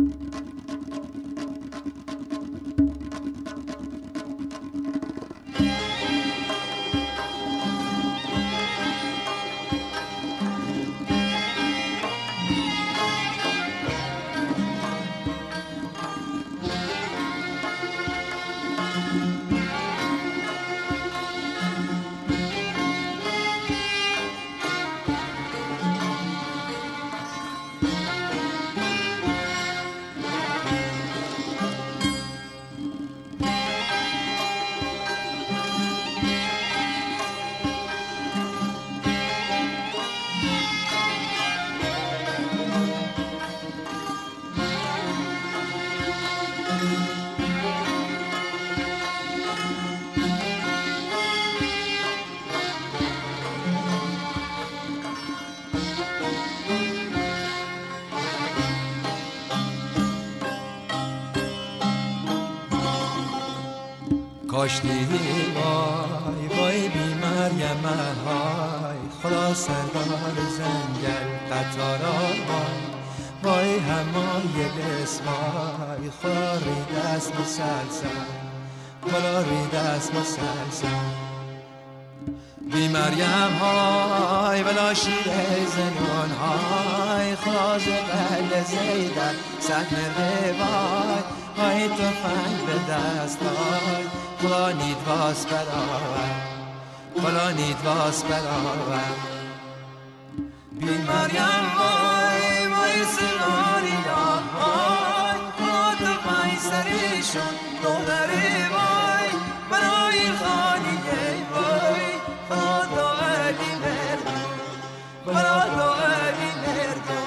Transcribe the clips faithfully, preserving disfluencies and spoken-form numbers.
کاش دیدی وای وای بی مریم های خدا سردار زنگل قطارا وای وای همای بسمای خدا رید است مسلسل خدا رید است مسلسل بی مریم های بلا شیر زنون های خدا زبل زیدن سحن روای های تفنگ به دست های خدا نید واس برآور خدا نید واس برآور بی مریم وای وای سناری های خدا تفنگ سرشون دولره وای برای خانیه وای خدا علی مردم خدا علی مردم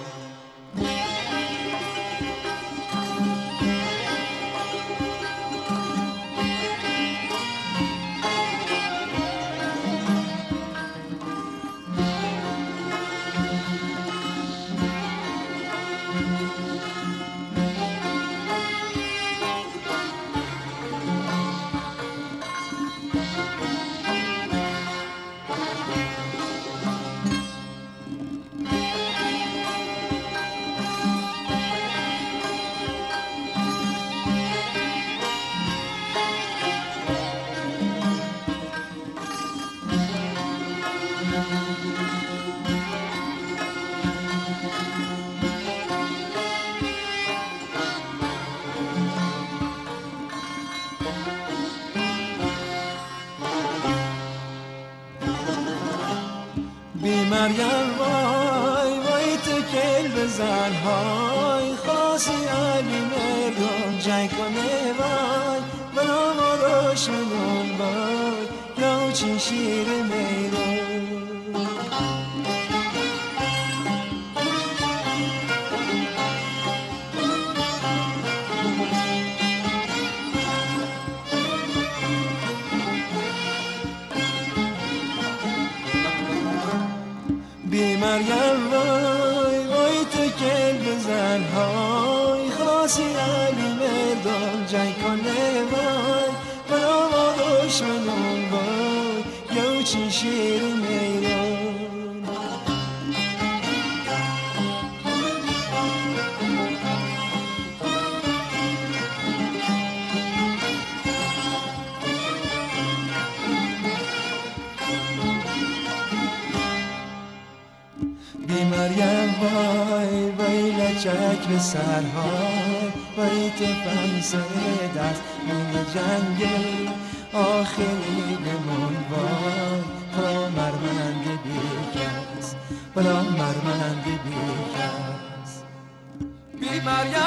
بی مریم وای وای تو کل بزن های خاصی علی مردم جنگ کنه وای برا ما روشنون وای یا چین شیر میرون بی مریم وای وای تو کل بزن های خاصی علی مردم جنگ کنه وای برا ما دشمنون وای یا چین شیر میرون بی مریم وای وای لچک به سرهای وای تفنگ سر دست من جنگل آخری بمون وای خدا مرمند بیکس خدا مرمند بیکس بی مریم